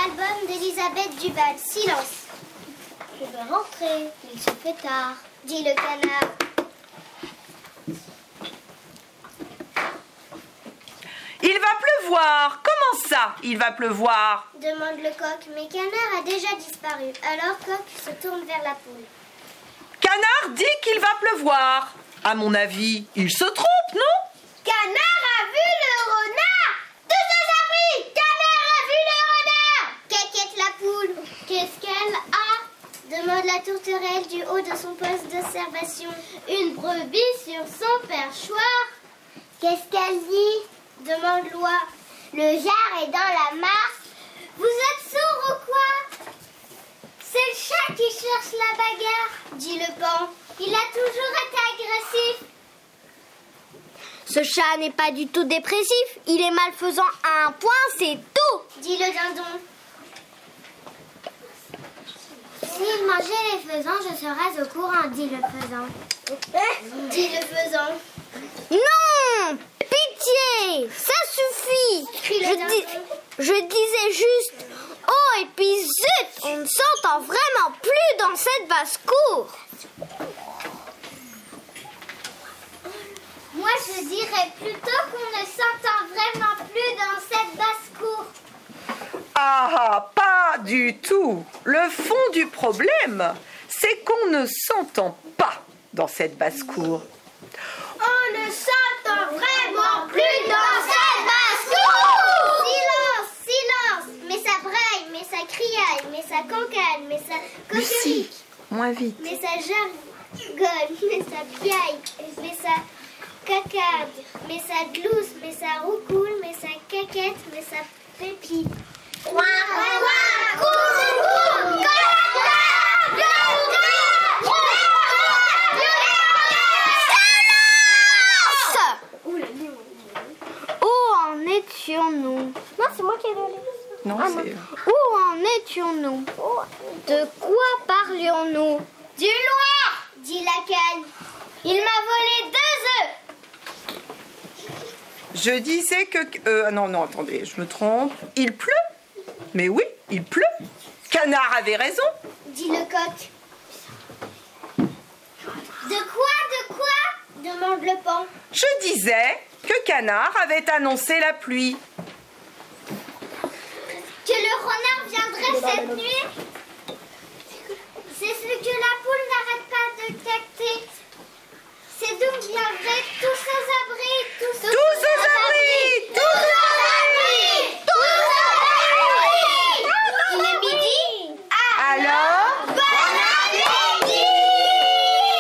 l'album d'Elisabeth Duval. Silence. Je veux rentrer, il se fait tard, dit le canard. Il va pleuvoir. Comment ça, il va pleuvoir? Demande le coq, mais Canard a déjà disparu. Alors Coq se tourne vers la poule. Canard dit qu'il va pleuvoir. À mon avis, il se trompe, non? Canard a vu le renard! Tous aux abris! Canard a vu le renard! Quéquette la poule. Qu'est-ce qu'elle a? Demande la tourterelle du haut de son poste d'observation. Une brebis sur son perchoir. Qu'est-ce qu'elle dit? Demande l'oie. Le jar est dans la mare. Vous êtes sourd ou quoi? C'est le chat qui cherche la bagarre, dit le paon. Il a toujours été agressif. Ce chat n'est pas du tout dépressif. Il est malfaisant à un point, c'est tout, dit le dindon. S'il mangeait les faisans, je serais au courant, dit le faisan. Dit le faisan. Non! Pitié! Ça suffit! Je disais juste... Oh, et puis zut! On ne s'entend vraiment plus dans cette basse-cour. Moi, je dirais plutôt qu'on ne s'entend vraiment plus dans cette basse-cour. Ah, pas du tout. Le fond du problème, c'est qu'on ne s'entend pas dans cette basse-cour. On ne s'entend vraiment plus dans cette basse-cour. Silence, silence. Mais ça braille, mais ça criaille, mais ça cancane, mais ça coquerique. Lucie, moins vite. Mais ça jargonne, mais ça piaille, mais ça cacarde, mais ça glousse, mais ça roucoule, mais ça caquette, mais ça pépite. Où en étions-nous? Non, c'est moi qui ai donné. Non, c'est... Où en étions-nous? De quoi parlions-nous? Du noir, dit la canne. Il m'a volé 2 œufs. Je disais que... non, attendez, je me trompe. Il pleut? Mais oui, il pleut. Canard avait raison. Dit le coq. De quoi demande le paon. Je disais que Canard avait annoncé la pluie. Que le renard viendrait cette nuit. C'est ce que la poule n'arrête pas de capter. C'est d'où viendraient tous ces abris, tous aux abris, tous aux abris, tous aux abris. Il est midi. Alors, Bonne